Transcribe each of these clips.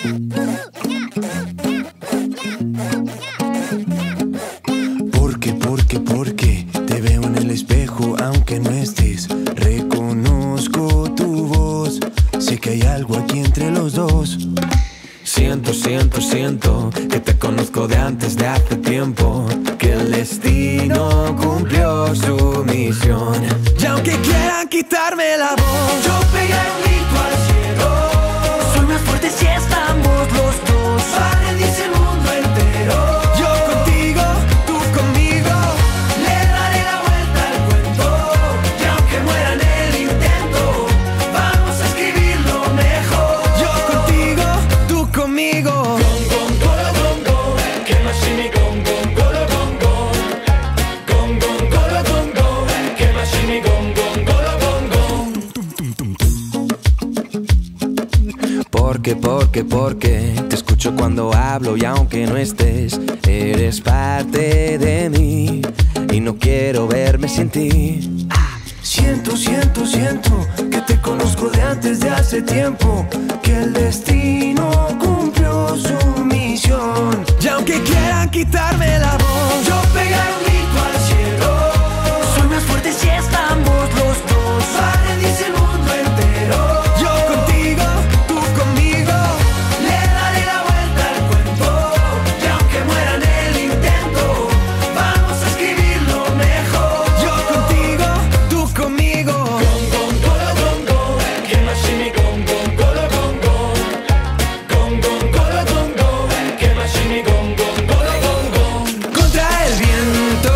Porque te veo en el espejo aunque no estés. Reconozco tu voz, sé que hay algo aquí entre los dos. Siento que te conozco de antes, de hace tiempo. Que el destino cumplió su misión. Y aunque quieran quitarme la voz, yo pegaré un grito al cielo. Soy más fuerte si estamos los dos. Para rendirse el mundo entero. Yo contigo, tú conmigo. Le daré la vuelta al cuento. Y aunque muera en el intento, vamos a escribirlo mejor. Yo contigo, tú conmigo. Porque te escucho cuando hablo y aunque no estés, eres parte de mí y no quiero verme sin ti. Siento que te conozco de antes, de hace tiempo. Que el destino cumplió su misión. Y aunque quieran quitarme la voz, yo pegaré un grito al cielo. Soy más fuerte si estamos los dos. Para rendirse el mundo entero. Yo contigo, tú conmigo. Le daré la vuelta al cuento. Y aunque muera en el intento, vamos a escribirlo mejor. Yo contigo, tú conmigo. Contra el viento,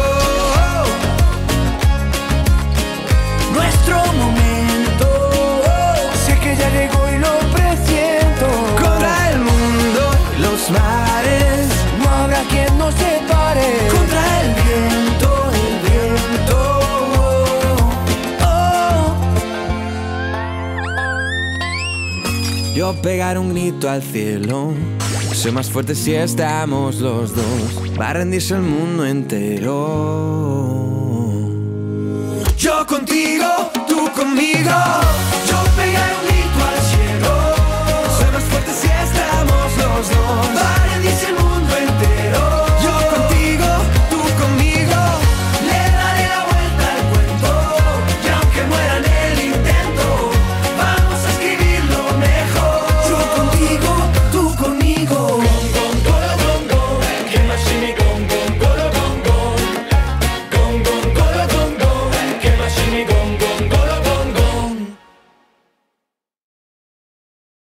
nuestro momento. Sé que ya llegó y lo presiento. Contra el mundo, los mares. No habrá quien nos separe. Contra el viento, el viento. Yo pegaré un grito al cielo. Soy más fuerte si estamos los dos. Va a rendirse el mundo entero. Yo contigo, tú conmigo. Yo pegaré un grito